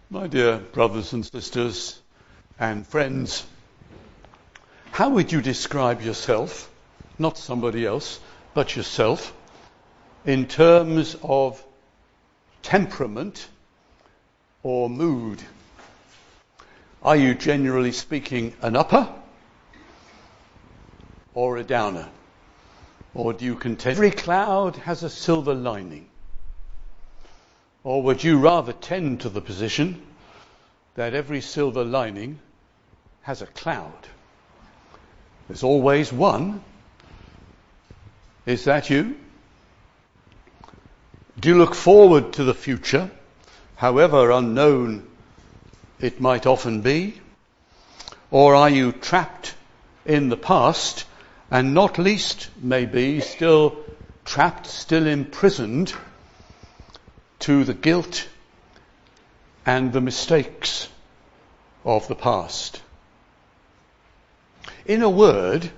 My dear brothers and sisters and friends, how would you describe yourself, not somebody else, but yourself, in terms of temperament or mood? Are you generally speaking an upper or a downer? Or do you contend every cloud has a silver lining? Or would you rather tend to the position that every silver lining has a cloud? There's always one. Is that you? Do you look forward to the future, however unknown it might often be? Or are you trapped in the past, and not least, maybe, still trapped, still imprisoned to the guilt and the mistakes of the past? In a word,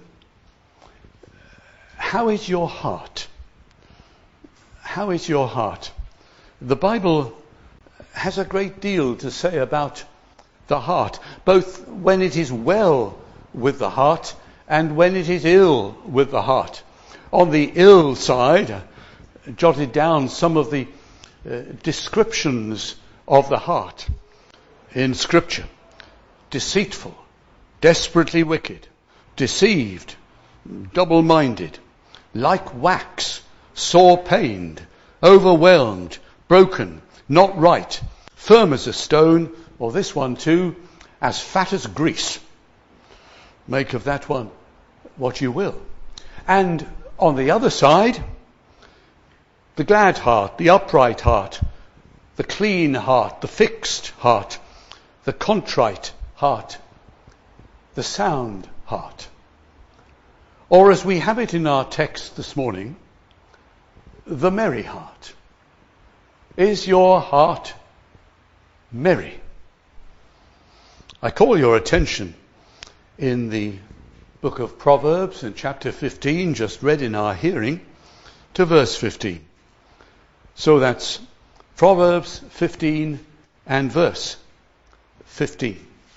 how is your heart? How is your heart? The Bible has a great deal to say about the heart, both when it is well with the heart and when it is ill with the heart. On the ill side, I jotted down some of the descriptions of the heart in Scripture: deceitful, desperately wicked, deceived, double-minded, like wax, sore-pained, overwhelmed, broken, not right, firm as a stone, or this one too, as fat as grease. Make of that one what you will. And on the other side, the glad heart, the upright heart, the clean heart, the fixed heart, the contrite heart, the sound heart. Or as we have it in our text this morning, the merry heart. Is your heart merry? I call your attention in the book of Proverbs in chapter 15, just read in our hearing, to verse 15. So that's Proverbs 15 and verse 15.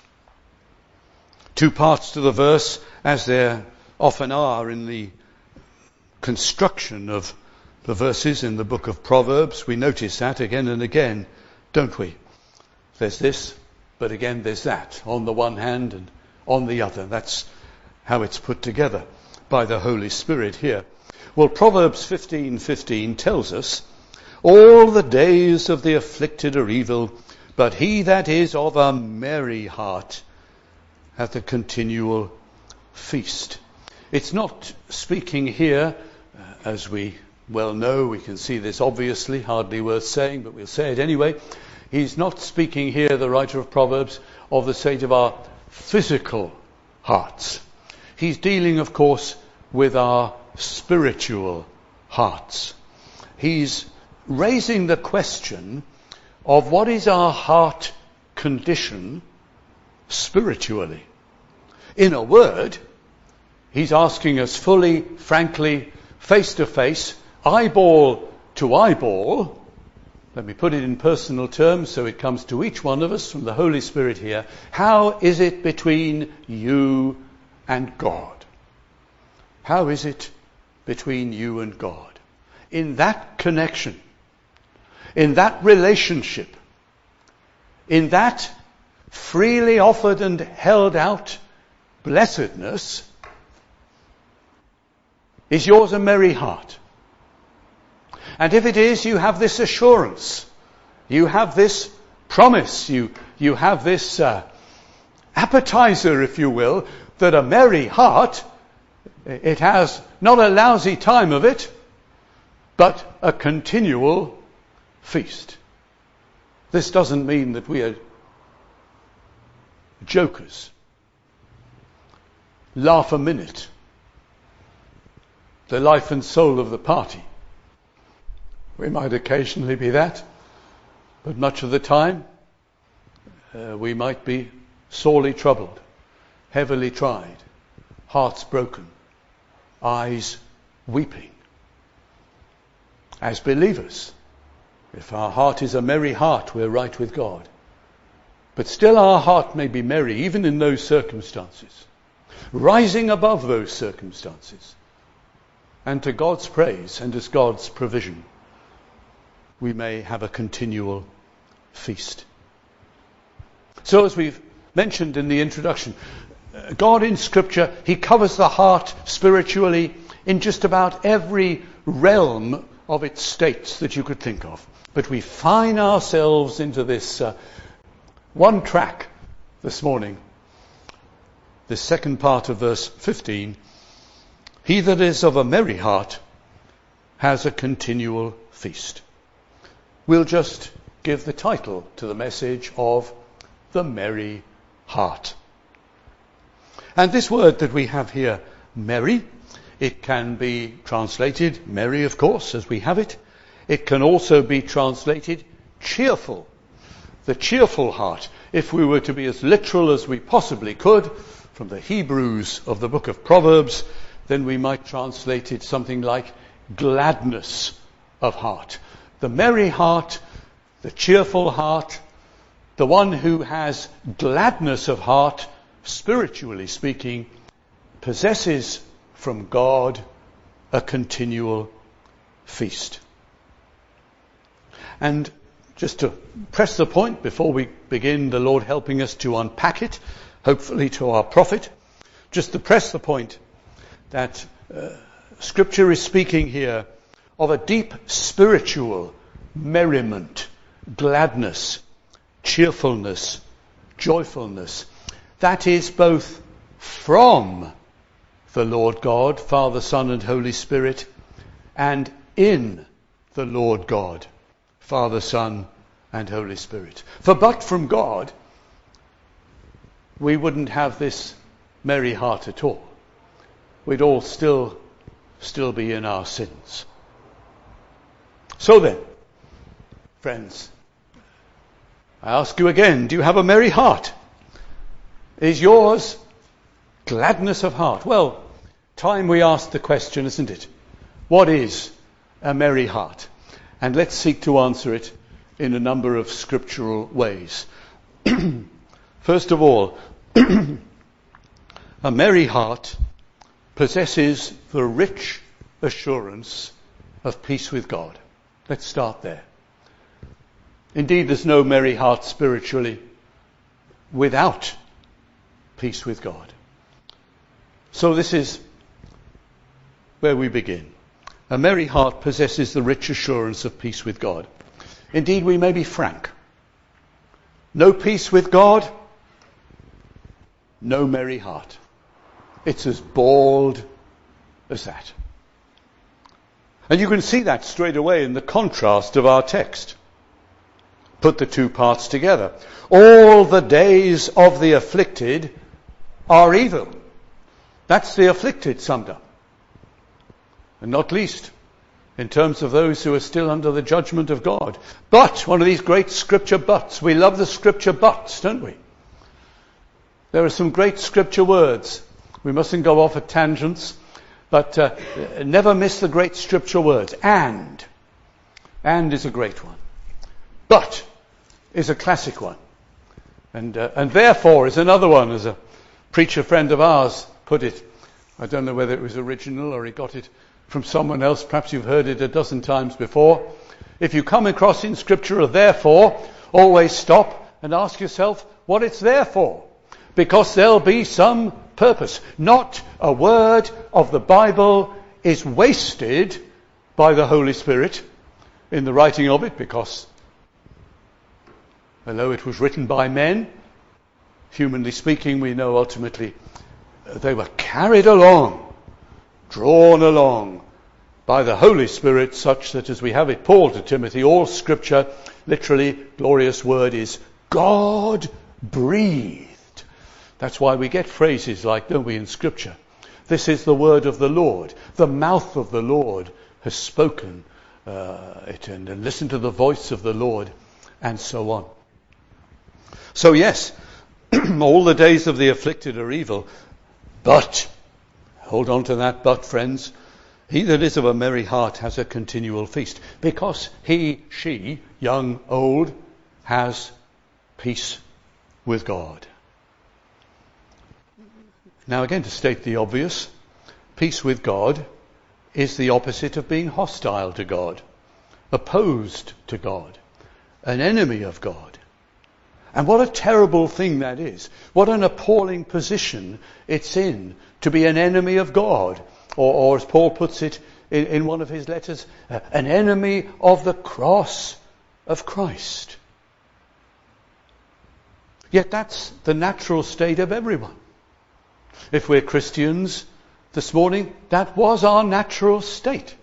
Two parts to the verse, as there often are in the construction of the verses in the book of Proverbs. We notice that again and again, don't we? There's this, but again there's that, on the one hand and on the other. That's how it's put together by the Holy Spirit here. Well, Proverbs 15:15 tells us, all the days of the afflicted are evil, but he that is of a merry heart hath a continual feast. It's not speaking here, as we well know, we can see this obviously, hardly worth saying, but we'll say it anyway. He's not speaking here, the writer of Proverbs, of the state of our physical hearts. He's dealing, of course, with our spiritual hearts. He's raising the question of what is our heart condition spiritually. In a word, he's asking us fully, frankly, face to face, eyeball to eyeball. Let me put it in personal terms so it comes to each one of us from the Holy Spirit here. How is it between you and God? How is it between you and God? In that connection, in that relationship, in that freely offered and held out blessedness, is yours a merry heart? And if it is, you have this assurance, you have this promise, you have this appetizer, if you will, that a merry heart, it has not a lousy time of it, but a continual feast. This doesn't mean that we are jokers, laugh a minute, the life and soul of the party. We might occasionally be that, but much of the time we might be sorely troubled, heavily tried, hearts broken, eyes weeping. As believers, if our heart is a merry heart, we're right with God. But still our heart may be merry, even in those circumstances, rising above those circumstances. And to God's praise and as God's provision, we may have a continual feast. So as we've mentioned in the introduction, God in Scripture, he covers the heart spiritually in just about every realm of its states that you could think of. But we find ourselves into this one track this morning. The second part of verse 15. He that is of a merry heart has a continual feast. We'll just give the title to the message of the merry heart. And this word that we have here, merry, it can be translated merry, of course, as we have it. It can also be translated cheerful. The cheerful heart, if we were to be as literal as we possibly could from the Hebrews of the book of Proverbs, then we might translate it something like gladness of heart. The merry heart, the cheerful heart, the one who has gladness of heart, spiritually speaking, possesses from God a continual feast. And just to press the point before we begin, the Lord helping us to unpack it, hopefully to our profit, just to press the point that Scripture is speaking here of a deep spiritual merriment, gladness, cheerfulness, joyfulness. That is both from the Lord God, Father, Son, and Holy Spirit, and in the Lord God, Father, Son, and Holy Spirit. For but from God, we wouldn't have this merry heart at all. We'd all still be in our sins. So then, friends, I ask you again, do you have a merry heart? Is yours gladness of heart? Well, time we ask the question, isn't it? What is a merry heart? And let's seek to answer it in a number of scriptural ways. First of all, a merry heart possesses the rich assurance of peace with God. Let's start there. Indeed, there's no merry heart spiritually without peace with God. So this is where we begin. A merry heart possesses the rich assurance of peace with God. Indeed, we may be frank. No peace with God, no merry heart. It's as bald as that. And you can see that straight away in the contrast of our text. Put the two parts together. All the days of the afflicted are evil. That's the afflicted summed up. And not least in terms of those who are still under the judgment of God. But, one of these great scripture buts. We love the scripture buts, don't we? There are some great scripture words. We mustn't go off at tangents, but never miss the great scripture words. And is a great one. But is a classic one. And therefore is another one, as a preacher friend of ours put it. I don't know whether it was original or he got it from someone else. Perhaps you've heard it a dozen times before. If you come across in Scripture a therefore, always stop and ask yourself what it's there for. Because there'll be some purpose. Not a word of the Bible is wasted by the Holy Spirit in the writing of it, because although it was written by men, humanly speaking, we know ultimately they were carried along, drawn along by the Holy Spirit, such that, as we have it, Paul to Timothy, all Scripture, literally, glorious word, is God-breathed. That's why we get phrases like, don't we, in Scripture? This is the word of the Lord. The mouth of the Lord has spoken it, and listen to the voice of the Lord, and so on. So yes, all the days of the afflicted are evil, but, hold on to that but, friends, he that is of a merry heart has a continual feast, because he, she, young, old, has peace with God. Now again, to state the obvious, peace with God is the opposite of being hostile to God, opposed to God, an enemy of God. And what a terrible thing that is. What an appalling position it's in to be an enemy of God. Or as Paul puts it in one of his letters, an enemy of the cross of Christ. Yet that's the natural state of everyone. If we're Christians this morning, that was our natural state.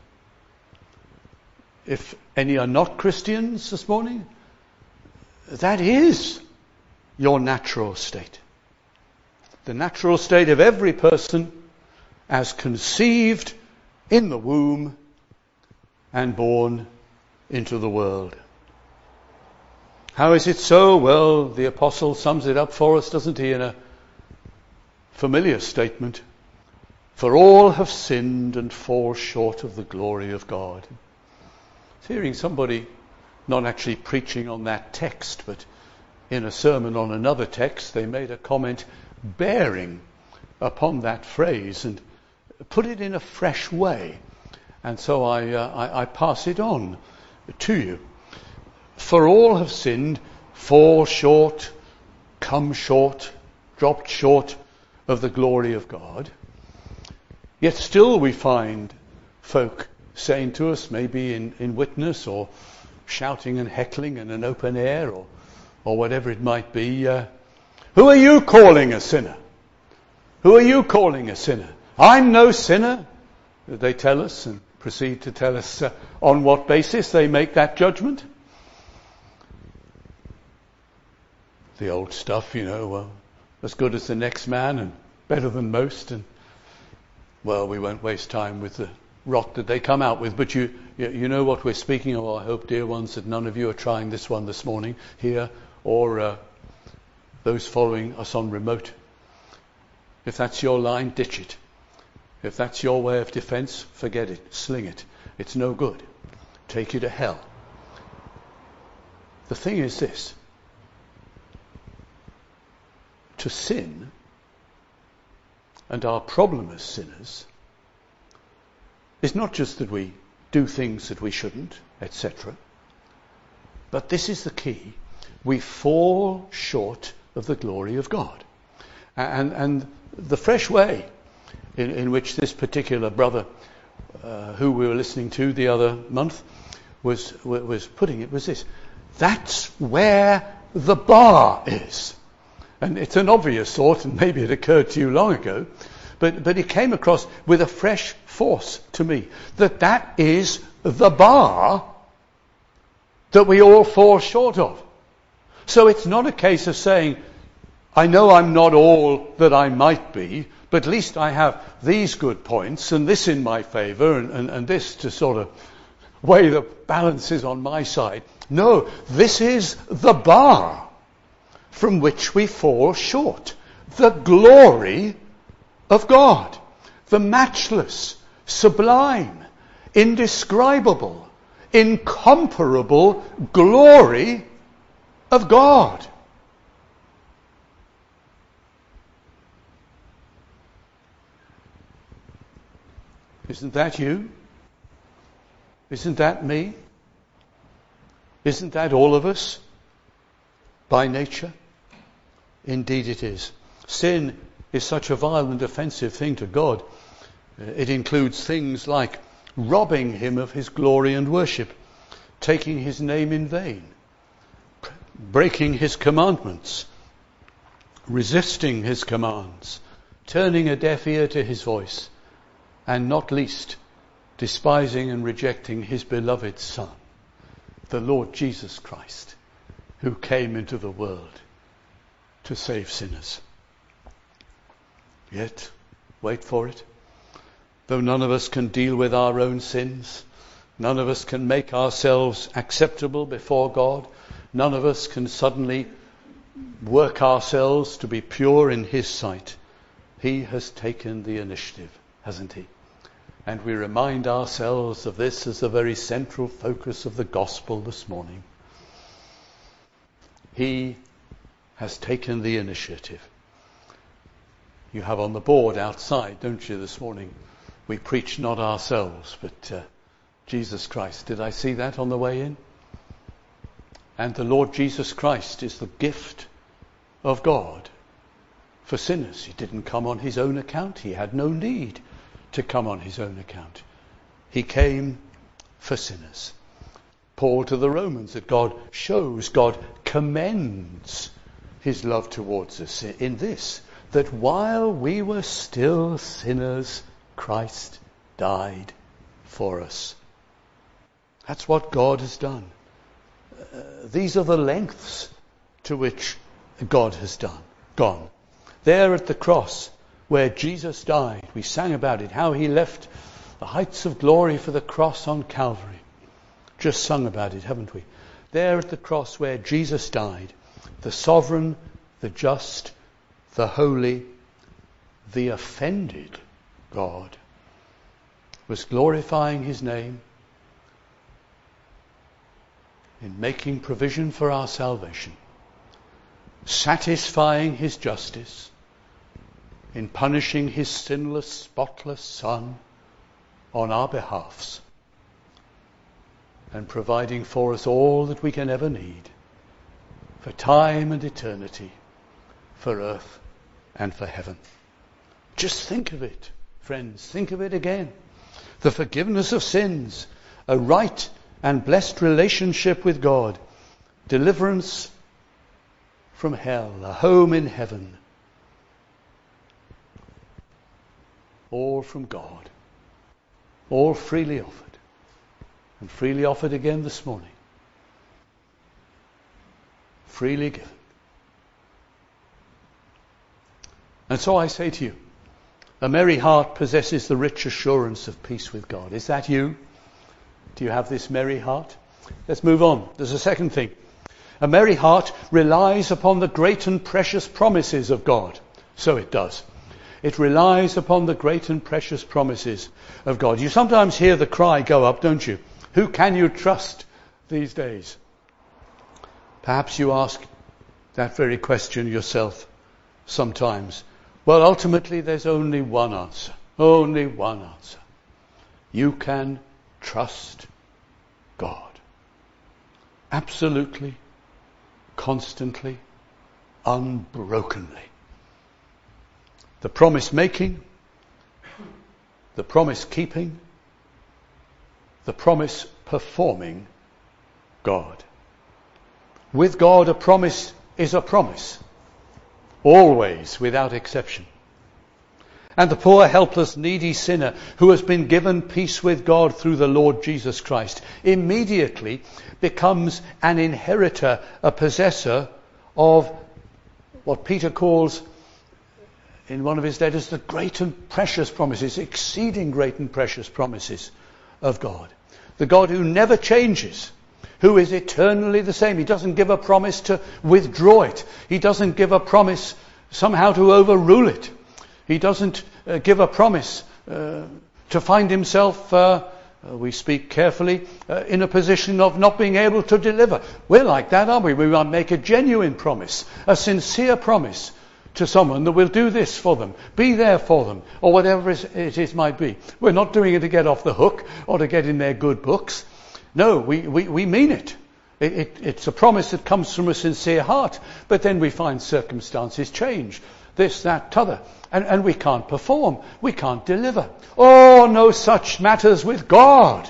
If any are not Christians this morning, that is your natural state. The natural state of every person as conceived in the womb and born into the world. How is it so? Well, the apostle sums it up for us, doesn't he, in a familiar statement. For all have sinned and fall short of the glory of God. Hearing somebody not actually preaching on that text, but in a sermon on another text, they made a comment bearing upon that phrase and put it in a fresh way. And so I pass it on to you. For all have sinned, fall short, come short, dropped short of the glory of God. Yet still we find folk saying to us, maybe in witness or shouting and heckling in an open air or whatever it might be, who are you calling a sinner? Who are you calling a sinner? I'm no sinner, they tell us, and proceed to tell us on what basis they make that judgment. The old stuff, as good as the next man and better than most, and well, we won't waste time with the rot that they come out with, but you know what we're speaking of. I hope, dear ones, that none of you are trying this one this morning here, or those following us on remote. If that's your line, ditch it. If that's your way of defense, forget it, sling it. It's no good. Take you to hell. The thing is this: to sin, and our problem as sinners, is not just that we do things that we shouldn't, etc. But this is the key. We fall short of the glory of God. And the fresh way in which this particular brother who we were listening to the other month was putting it was this: that's where the bar is. And it's an obvious thought, and maybe it occurred to you long ago, but it came across with a fresh force to me, that is the bar that we all fall short of. So it's not a case of saying, I know I'm not all that I might be, but at least I have these good points and this in my favour and this to sort of weigh the balances on my side. No, this is the bar from which we fall short. The glory of God. The matchless, sublime, indescribable, incomparable glory of God. Isn't that you? Isn't that me? Isn't that all of us by nature? Indeed it is. Sin is such a vile and offensive thing to God. It includes things like robbing him of his glory and worship, taking his name in vain, breaking his commandments, resisting his commands, turning a deaf ear to his voice, and not least, despising and rejecting his beloved Son, the Lord Jesus Christ, who came into the world to save sinners. Yet, wait for it, though none of us can deal with our own sins, none of us can make ourselves acceptable before God, none of us can suddenly work ourselves to be pure in his sight. He has taken the initiative, hasn't he? And we remind ourselves of this as the very central focus of the gospel this morning. He has taken the initiative. You have on the board outside, don't you, this morning? We preach not ourselves, but Jesus Christ. Did I see that on the way in? And the Lord Jesus Christ is the gift of God for sinners. He didn't come on his own account. He had no need to come on his own account. He came for sinners. Paul to the Romans, that God commends his love towards us in this, that while we were still sinners, Christ died for us. That's what God has done. These are the lengths to which God has gone. There at the cross where Jesus died, we sang about it, how he left the heights of glory for the cross on Calvary. Just sung about it, haven't we? There at the cross where Jesus died, the sovereign, the just, the holy, the offended God was glorifying his name in making provision for our salvation, satisfying his justice, in punishing his sinless, spotless Son on our behalfs, and providing for us all that we can ever need for time and eternity, for earth and for heaven. Just think of it, friends. Think of it again. The forgiveness of sins, a right and blessed relationship with God, deliverance from hell, a home in heaven, all from God, all freely offered, and freely offered again this morning, freely given. And so I say to you, a merry heart possesses the rich assurance of peace with God. Is that you? Do you have this merry heart? Let's move on. There's a second thing. A merry heart relies upon the great and precious promises of God. So it does. It relies upon the great and precious promises of God. You sometimes hear the cry go up, don't you? Who can you trust these days? Perhaps you ask that very question yourself sometimes. Well, ultimately there's only one answer. Only one answer. You can trust God. Absolutely, constantly, unbrokenly. The promise making, the promise keeping, the promise performing God. With God, a promise is a promise. Always, without exception. And the poor, helpless, needy sinner who has been given peace with God through the Lord Jesus Christ immediately becomes an inheritor, a possessor of what Peter calls in one of his letters the great and precious promises, exceeding great and precious promises of God. The God who never changes, who is eternally the same. He doesn't give a promise to withdraw it. He doesn't give a promise somehow to overrule it. He doesn't give a promise to find himself, we speak carefully, in a position of not being able to deliver. We're like that, aren't we? We might make a genuine promise, a sincere promise to someone that we'll do this for them, be there for them, or whatever it might be. We're not doing it to get off the hook or to get in their good books. No, we mean it. It's a promise that comes from a sincere heart. But then we find circumstances change. This, that, t'other. And we can't perform. We can't deliver. Oh, no such matters with God.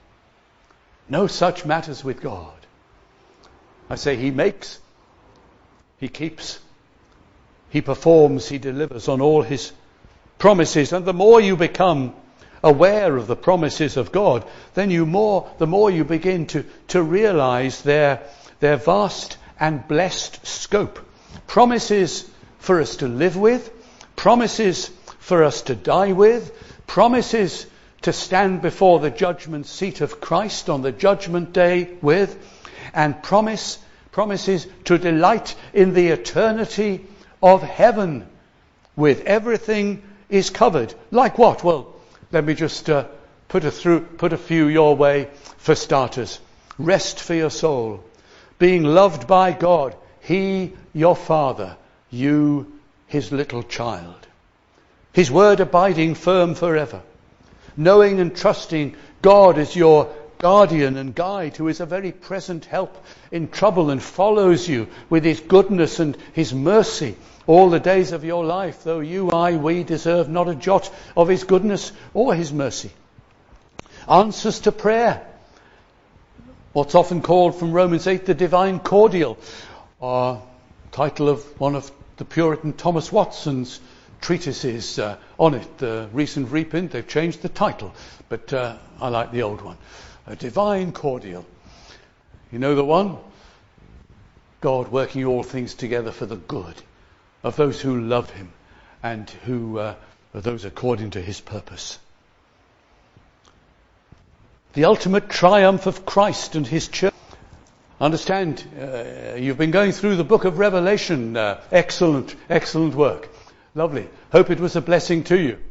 No such matters with God. I say he makes, he keeps, he performs, he delivers on all his promises. And the more you become aware of the promises of God, then the more you begin to realize their vast and blessed scope. Promises for us to live with, promises for us to die with, promises to stand before the judgment seat of Christ on the judgment day with, and promises to delight in the eternity of heaven with. Everything is covered. Like what? Well, let me just put a few your way for starters. Rest for your soul. Being loved by God He, your Father, you, his little child. His word abiding firm forever. Knowing and trusting God as your guardian and guide, who is a very present help in trouble and follows you with his goodness and his mercy all the days of your life, though we deserve not a jot of his goodness or his mercy. Answers to prayer. What's often called from Romans 8 the divine cordial, title of one of the Puritan Thomas Watson's treatises on it. The recent reprint, they've changed the title, but I like the old one. A divine cordial. You know the one? God working all things together for the good of those who love him and who are those according to his purpose. The ultimate triumph of Christ and his church. Understand, you've been going through the book of Revelation. Excellent work. Lovely. Hope it was a blessing to you.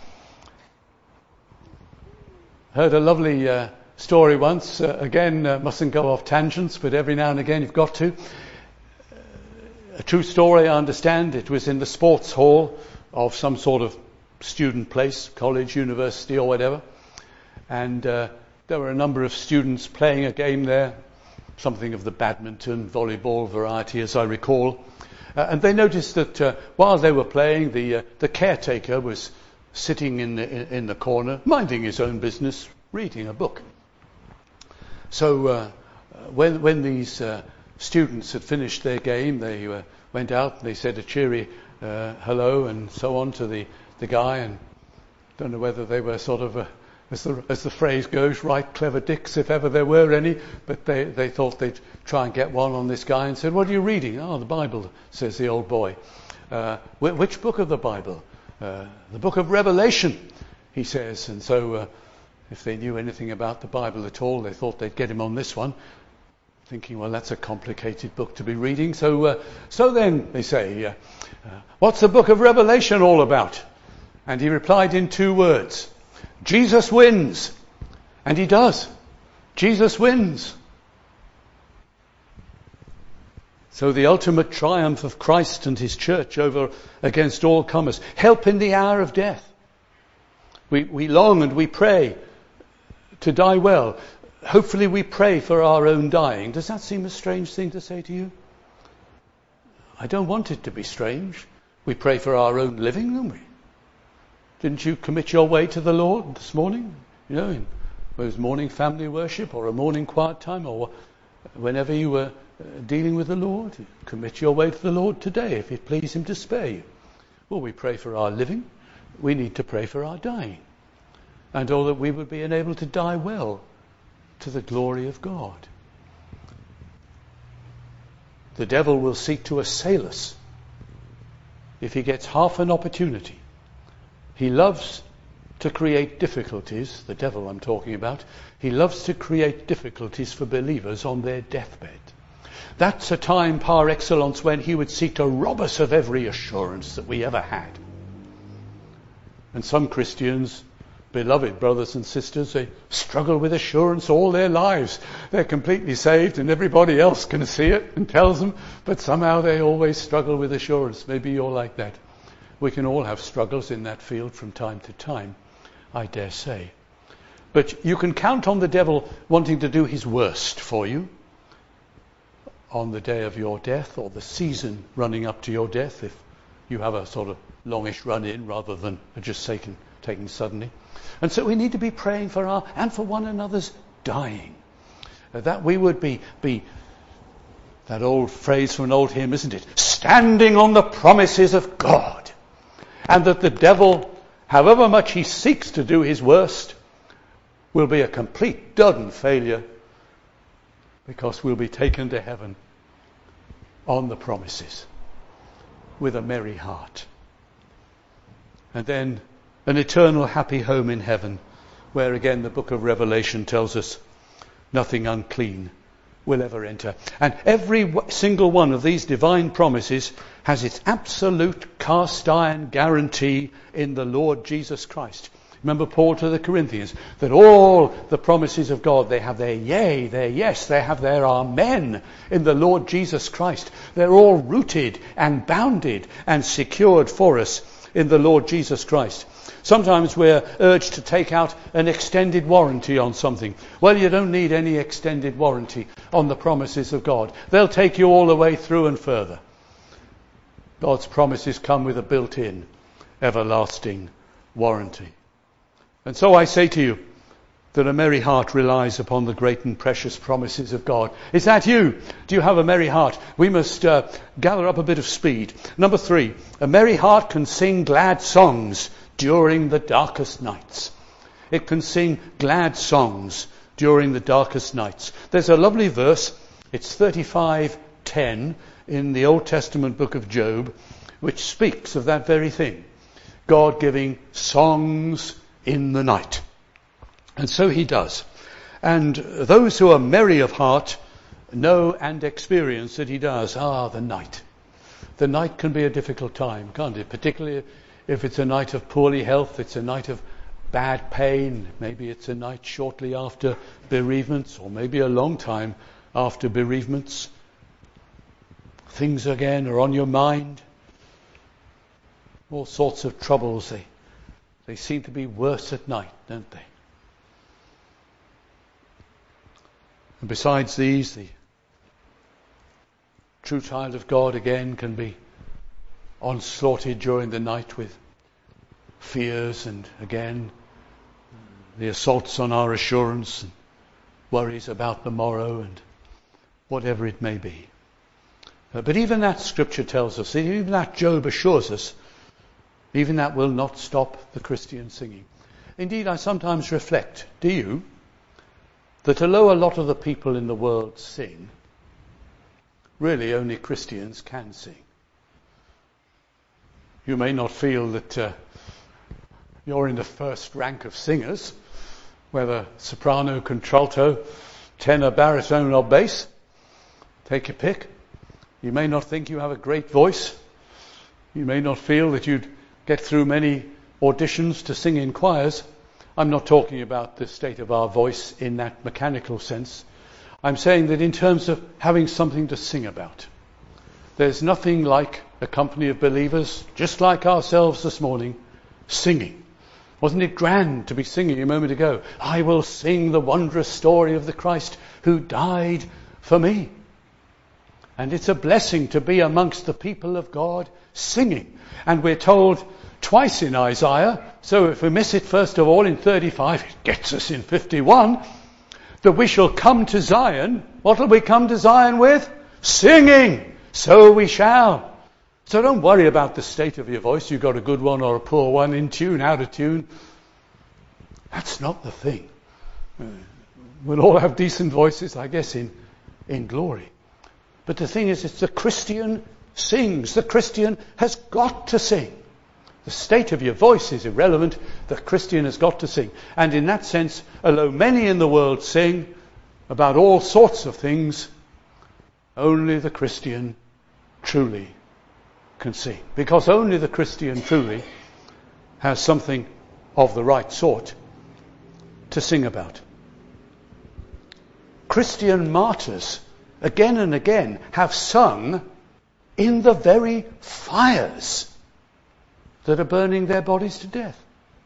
Heard a lovely story once. Again, mustn't go off tangents, but every now and again you've got to. A true story, I understand. It was in the sports hall of some sort of student place, college, university or whatever. And there were a number of students playing a game there, something of the badminton, volleyball variety as I recall. And they noticed that while they were playing, the caretaker was sitting in the corner, minding his own business, reading a book. So when these students had finished their game, they went out and they said a cheery hello and so on to the guy, and don't know whether they were sort of as the phrase goes, right clever dicks if ever there were any, but they thought they'd try and get one on this guy and said, "What are you reading?" "Oh, the Bible," says the old boy. Which book of the Bible?" "The book of Revelation," he says. And so if they knew anything about the Bible at all, they thought they'd get him on this one, thinking, well, that's a complicated book to be reading. So then they say, "What's the book of Revelation all about?" And he replied in 2 words, "Jesus wins." And he does. Jesus wins. So the ultimate triumph of Christ and his church against all comers. Help in the hour of death. We long and we pray to die well. Hopefully we pray for our own dying. Does that seem a strange thing to say to you? I don't want it to be strange. We pray for our own living, don't we? Didn't you commit your way to the Lord this morning? You know, in whether morning family worship or a morning quiet time or whenever you were dealing with the Lord, commit your way to the Lord today if it please him to spare you. Well, we pray for our living. We need to pray for our dying. And all that we would be enabled to die well to the glory of God. The devil will seek to assail us if he gets half an opportunity. He loves to create difficulties, the devil I'm talking about. He loves to create difficulties for believers on their deathbed. That's a time par excellence when he would seek to rob us of every assurance that we ever had. And some Christians, beloved brothers and sisters, they struggle with assurance all their lives. They're completely saved and everybody else can see it and tells them, but somehow they always struggle with assurance. Maybe you're like that. We can all have struggles in that field from time to time, I dare say. But you can count on the devil wanting to do his worst for you on the day of your death or the season running up to your death, if you have a sort of longish run in rather than just taken suddenly. And so we need to be praying for our and for one another's dying. That we would be that old phrase from an old hymn, isn't it? Standing on the promises of God. And that the devil, however much he seeks to do his worst, will be a complete dud and failure, because we'll be taken to heaven on the promises with a merry heart. And then an eternal happy home in heaven, where again the book of Revelation tells us nothing unclean will ever enter. And every single one of these divine promises has its absolute cast iron guarantee in the Lord Jesus Christ. Remember Paul to the Corinthians, that all the promises of God, they have their yea, their yes, they have their amen in the Lord Jesus Christ. They're all rooted and bounded and secured for us in the Lord Jesus Christ. Sometimes we're urged to take out an extended warranty on something. Well, you don't need any extended warranty on the promises of God. They'll take you all the way through and further. God's promises come with a built-in, everlasting warranty. And so I say to you that a merry heart relies upon the great and precious promises of God. Is that you? Do you have a merry heart? We must gather up a bit of speed. Number 3, a merry heart can sing glad songs during the darkest nights. It can sing glad songs during the darkest nights. There's a lovely verse, it's 35:10 in the Old Testament book of Job, which speaks of that very thing. God giving songs in the night. And so he does. And those who are merry of heart know and experience that he does. The night. The night can be a difficult time, can't it? Particularly if it's a night of poorly health, it's a night of bad pain, maybe it's a night shortly after bereavements, or maybe a long time after bereavements. Things again are on your mind. All sorts of troubles. They seem to be worse at night, don't they? And besides these, the true child of God again can be onslaughted during the night with fears and again the assaults on our assurance and worries about the morrow and whatever it may be. But even that scripture tells us, even that Job assures us, even that will not stop the Christian singing. Indeed, I sometimes reflect, do you, that although a lot of the people in the world sing, really only Christians can sing. You may not feel that you're in the first rank of singers, whether soprano, contralto, tenor, baritone or bass. Take your pick. You may not think you have a great voice. You may not feel that you'd get through many auditions to sing in choirs. I'm not talking about the state of our voice in that mechanical sense. I'm saying that in terms of having something to sing about. There's nothing like a company of believers, just like ourselves this morning, singing. Wasn't it grand to be singing a moment ago? I will sing the wondrous story of the Christ who died for me. And it's a blessing to be amongst the people of God singing. And we're told twice in Isaiah, so if we miss it first of all in 35, it gets us in 51, that we shall come to Zion. What will we come to Zion with? Singing. So we shall. So don't worry about the state of your voice. You've got a good one or a poor one, in tune, out of tune. That's not the thing. We'll all have decent voices, I guess, in glory. But the thing is, it's the Christian sings. The Christian has got to sing. The state of your voice is irrelevant. The Christian has got to sing. And in that sense, although many in the world sing about all sorts of things, only the Christian truly can sing. Because only the Christian truly has something of the right sort to sing about. Christian martyrs, again and again, have sung in the very fires that are burning their bodies to death.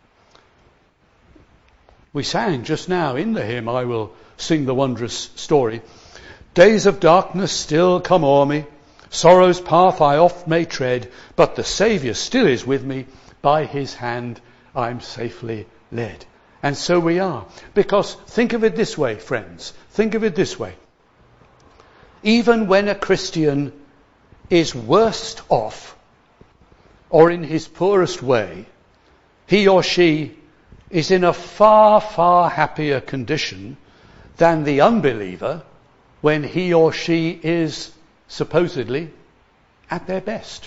We sang just now in the hymn, I will sing the wondrous story. Days of darkness still come o'er me, sorrow's path I oft may tread, but the Saviour still is with me, by his hand I'm safely led. And so we are. Because think of it this way, friends. Think of it this way. Even when a Christian is worst off, or in his poorest way, he or she is in a far, far happier condition than the unbeliever when he or she is supposedly at their best.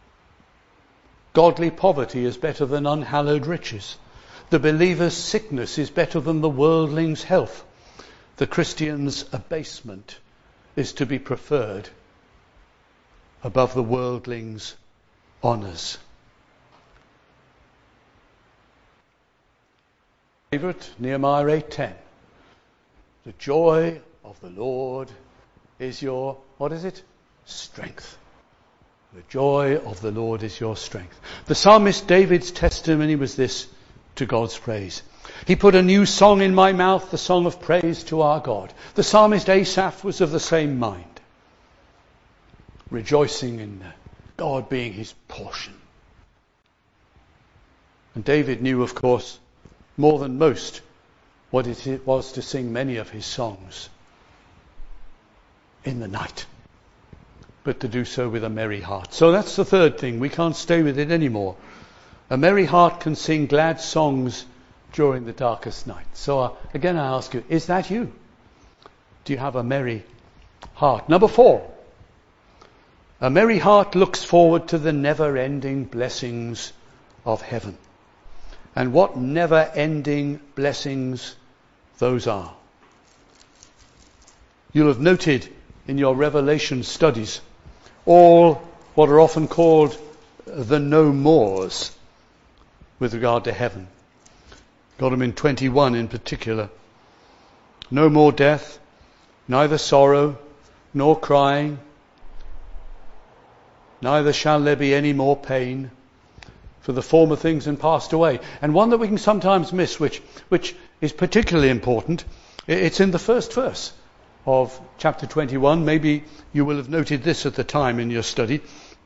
Godly poverty is better than unhallowed riches. The believer's sickness is better than the worldling's health. The Christian's abasement is to be preferred above the worldling's honours. Favorite, Nehemiah 8:10. The joy of the Lord is your, what is it? Strength. The joy of the Lord is your strength. The psalmist David's testimony was this to God's praise. He put a new song in my mouth, the song of praise to our God. The psalmist Asaph was of the same mind, rejoicing in God being his portion. And David knew, of course, more than most, what it was to sing many of his songs in the night, but to do so with a merry heart. So that's the third thing. We can't stay with it anymore. A merry heart can sing glad songs during the darkest night. So again I ask you, is that you? Do you have a merry heart? Number 4. A merry heart looks forward to the never-ending blessings of heaven. And what never-ending blessings those are. You'll have noted in your Revelation studies all what are often called the no mores with regard to heaven. Got them in 21 in particular. No more death, neither sorrow, nor crying, neither shall there be any more pain, for the former things have passed away. And one that we can sometimes miss, which is particularly important, it's in the first verse of chapter 21. Maybe you will have noted this at the time in your study.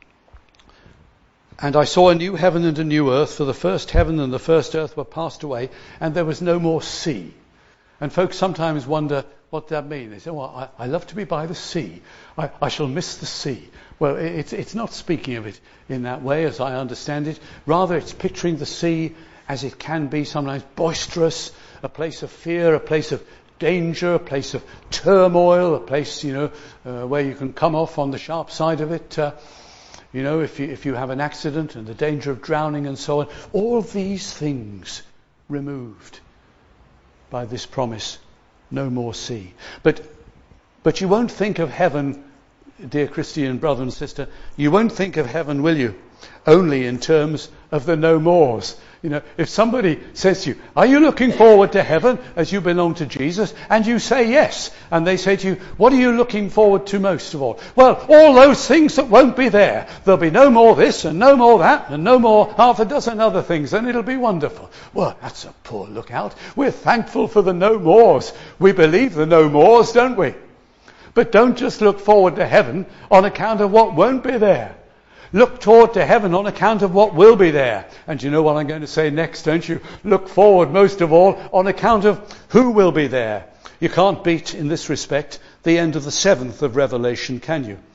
And I saw a new heaven and a new earth, for the first heaven and the first earth were passed away, and there was no more sea. And folks sometimes wonder what that means. They say, well, I love to be by the sea. I shall miss the sea. Well, it's not speaking of it in that way, as I understand it. Rather, it's picturing the sea as it can be, sometimes boisterous, a place of fear, a place of danger, a place of turmoil, a place, where you can come off on the sharp side of it, if you have an accident and the danger of drowning and so on. All these things removed by this promise, no more sea. But you won't think of heaven, dear Christian brother and sister, you won't think of heaven, will you, only in terms of the no mores. If somebody says to you, are you looking forward to heaven as you belong to Jesus? And you say yes. And they say to you, what are you looking forward to most of all? Well, all those things that won't be there. There'll be no more this and no more that and no more half a dozen other things, and it'll be wonderful. Well, that's a poor lookout. We're thankful for the no mores. We believe the no mores, don't we? But don't just look forward to heaven on account of what won't be there. Look toward to heaven on account of what will be there. And you know what I'm going to say next, don't you? Look forward most of all on account of who will be there. You can't beat, in this respect, the end of the 7th of Revelation, can you?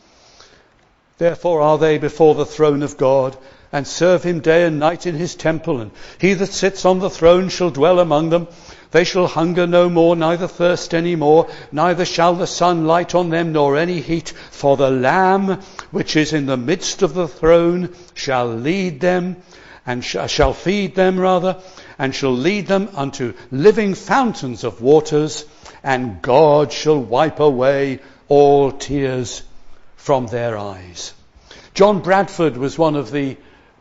Therefore are they before the throne of God, and serve him day and night in his temple. And he that sits on the throne shall dwell among them. They shall hunger no more, neither thirst any more, neither shall the sun light on them, nor any heat. For the Lamb which is in the midst of the throne shall lead them, and shall feed them, and shall lead them unto living fountains of waters, and God shall wipe away all tears from their eyes. John Bradford was one of the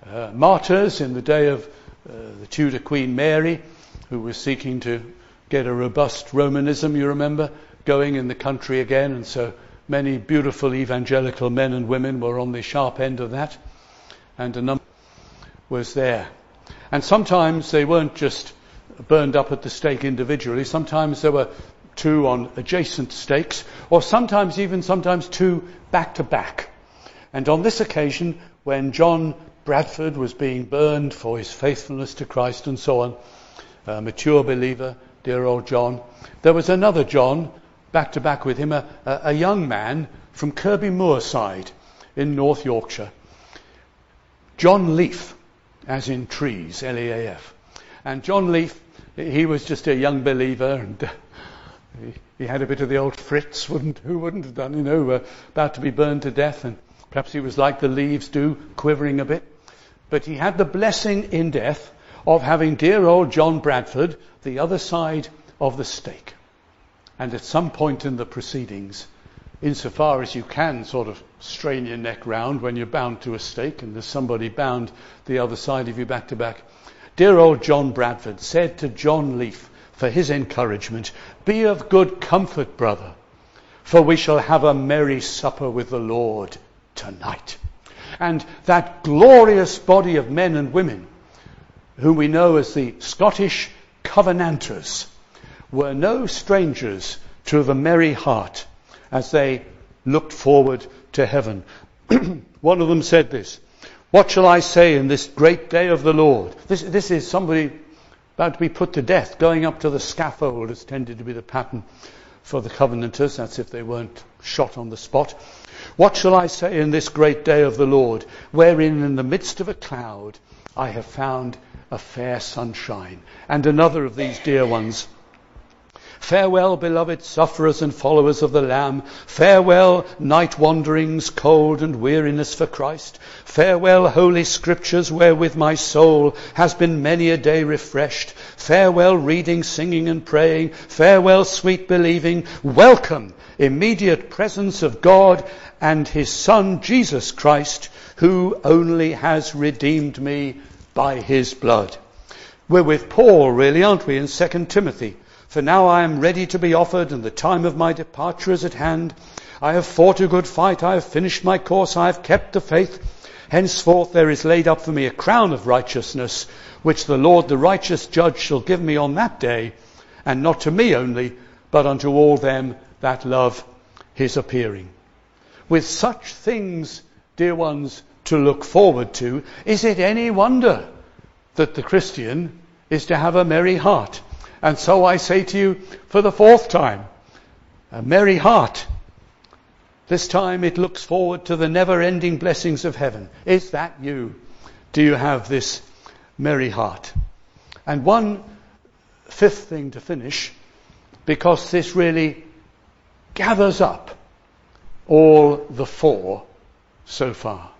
martyrs in the day of the Tudor Queen Mary, who was seeking to get a robust Romanism, you remember, going in the country again. And so many beautiful evangelical men and women were on the sharp end of that. And a number was there. And sometimes they weren't just burned up at the stake individually. Sometimes there were 2 on adjacent stakes, or sometimes two back to back. And on this occasion, when John Bradford was being burned for his faithfulness to Christ and so on, a mature believer, dear old John, there was another John back to back with him, a young man from Kirby Moorside in North Yorkshire. John Leaf, as in trees, L-E-A-F. And John Leaf, he was just a young believer, and he had a bit of the old Fritz, who wouldn't have done, about to be burned to death, and perhaps he was like the leaves do, quivering a bit. But he had the blessing in death of having dear old John Bradford the other side of the stake. And at some point in the proceedings, insofar as you can sort of strain your neck round when you're bound to a stake and there's somebody bound the other side of you back to back, dear old John Bradford said to John Leaf for his encouragement, "Be of good comfort, brother, for we shall have a merry supper with the Lord tonight." And that glorious body of men and women, whom we know as the Scottish Covenanters, were no strangers to the merry heart as they looked forward to heaven. One of them said this: "What shall I say in this great day of the Lord?" This is somebody about to be put to death, going up to the scaffold, as tended to be the pattern for the Covenanters. That's if they weren't shot on the spot. "What shall I say in this great day of the Lord, wherein in the midst of a cloud I have found a fair sunshine?" And another of these dear ones: "Farewell, beloved sufferers and followers of the Lamb. Farewell, night wanderings, cold and weariness for Christ. Farewell, holy scriptures, wherewith my soul has been many a day refreshed. Farewell, reading, singing and praying. Farewell, sweet believing. Welcome, immediate presence of God and his Son, Jesus Christ, who only has redeemed me by his blood." We're with Paul, really, aren't we, in 2 Timothy? "For now I am ready to be offered, and the time of my departure is at hand. I have fought a good fight, I have finished my course, I have kept the faith. Henceforth there is laid up for me a crown of righteousness, which the Lord, the righteous judge, shall give me on that day, and not to me only, but unto all them that love his appearing." With such things, dear ones, to look forward to, is it any wonder that the Christian is to have a merry heart? And so I say to you for the fourth time, a merry heart. This time it looks forward to the never-ending blessings of heaven. Is that you? Do you have this merry heart? And one fifth thing to finish, because this really gathers up all the four so far.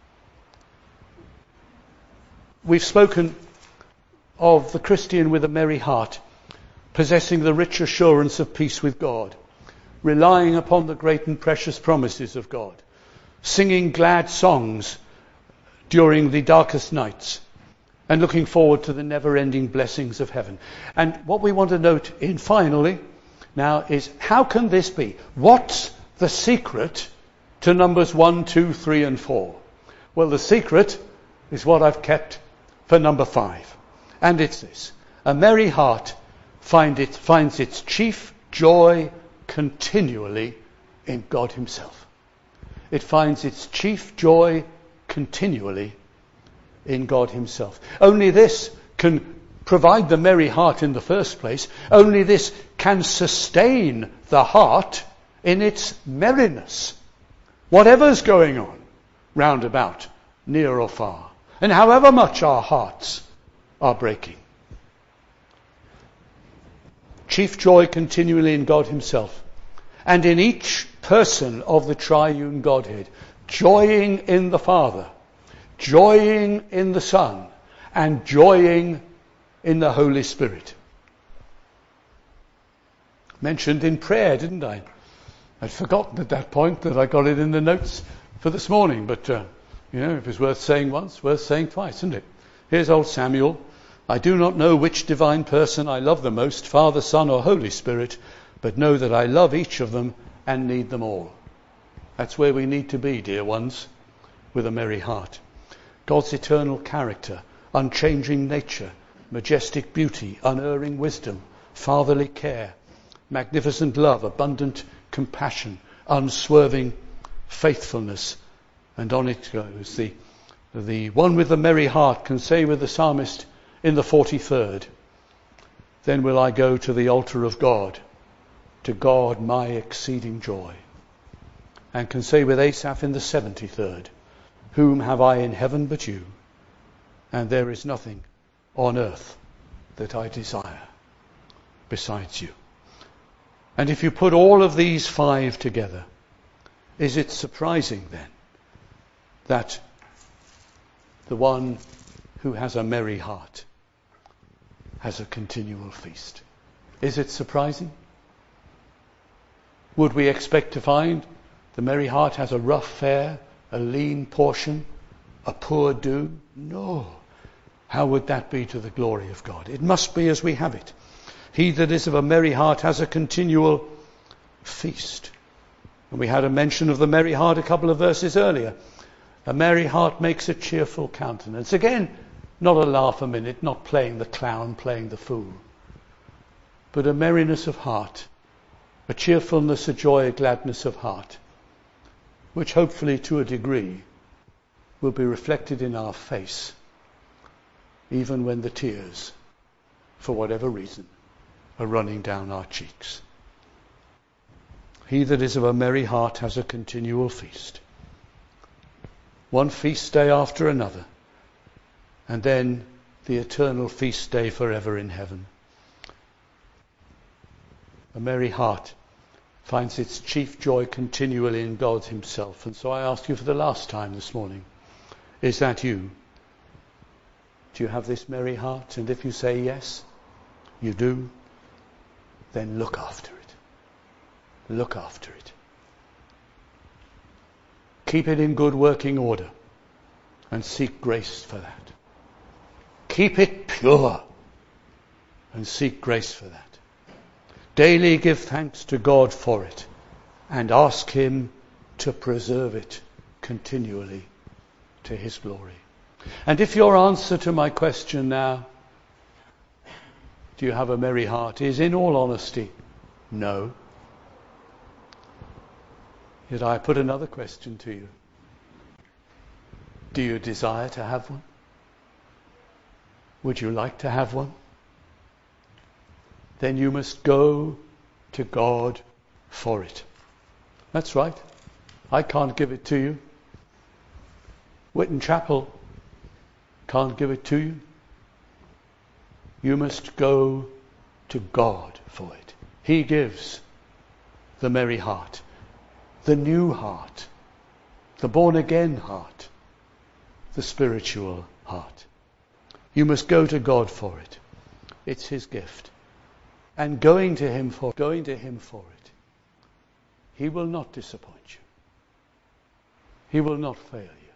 We've spoken of the Christian with a merry heart, possessing the rich assurance of peace with God, relying upon the great and precious promises of God, singing glad songs during the darkest nights, and looking forward to the never-ending blessings of heaven. And what we want to note in finally now is, how can this be? What's the secret to numbers 1, 2, 3 and 4? Well, the secret is what I've kept for number 5. And it's this: a merry heart finds its chief joy continually in God himself. It finds its chief joy continually in God himself. Only this can provide the merry heart in the first place. Only this can sustain the heart in its merriness, whatever's going on round about, near or far, and however much our hearts are breaking. Chief joy continually in God himself, and in each person of the triune Godhead, joying in the Father, joying in the Son, and joying in the Holy Spirit. Mentioned in prayer, didn't I? I'd forgotten at that point that I got it in the notes for this morning, but if it's worth saying once, worth saying twice, isn't it? Here's old Samuel. "I do not know which divine person I love the most, Father, Son, or Holy Spirit, but know that I love each of them and need them all." That's where we need to be, dear ones, with a merry heart. God's eternal character, unchanging nature, majestic beauty, unerring wisdom, fatherly care, magnificent love, abundant compassion, unswerving faithfulness, and on it goes. The one with the merry heart can say with the psalmist in the 43rd, "Then will I go to the altar of God, to God my exceeding joy." And can say with Asaph in the 73rd, "Whom have I in heaven but you? And there is nothing on earth that I desire besides you." And if you put all of these 5 together, is it surprising then that the one who has a merry heart has a continual feast? Is it surprising? Would we expect to find the merry heart has a rough fare, a lean portion, a poor do? No. How would that be to the glory of God? It must be as we have it. He that is of a merry heart has a continual feast. And we had a mention of the merry heart a couple of verses earlier. A merry heart makes a cheerful countenance. Again, not a laugh a minute, not playing the clown, playing the fool, but a merriness of heart, a cheerfulness, a joy, a gladness of heart, which hopefully to a degree will be reflected in our face, even when the tears, for whatever reason, are running down our cheeks. He that is of a merry heart has a continual feast. One feast day after another, and then the eternal feast day forever in heaven. A merry heart finds its chief joy continually in God himself. And so I ask you for the last time this morning, is that you? Do you have this merry heart? And if you say yes, you do, then look after it. Look after it. Keep it in good working order and seek grace for that. Keep it pure and seek grace for that. Daily give thanks to God for it and ask him to preserve it continually to his glory. And if your answer to my question now, do you have a merry heart, is in all honesty, no. Yet I put another question to you. Do you desire to have one? Would you like to have one? Then you must go to God for it. That's right. I can't give it to you. Witten Chapel can't give it to you. You must go to God for it. He gives the merry heart, the new heart, the born-again heart, the spiritual heart. You must go to God for it. It's his gift. And going to him for it, he will not disappoint you. He will not fail you.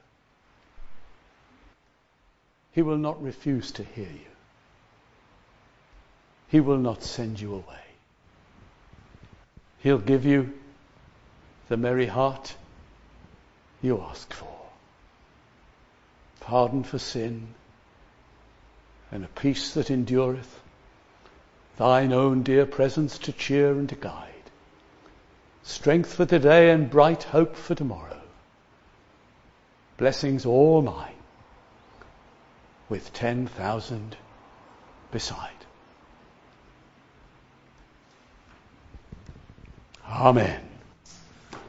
He will not refuse to hear you. He will not send you away. He'll give you the merry heart you ask for. Pardon for sin, and a peace that endureth, thine own dear presence to cheer and to guide, strength for today and bright hope for tomorrow, blessings all mine, with 10,000 beside. Amen.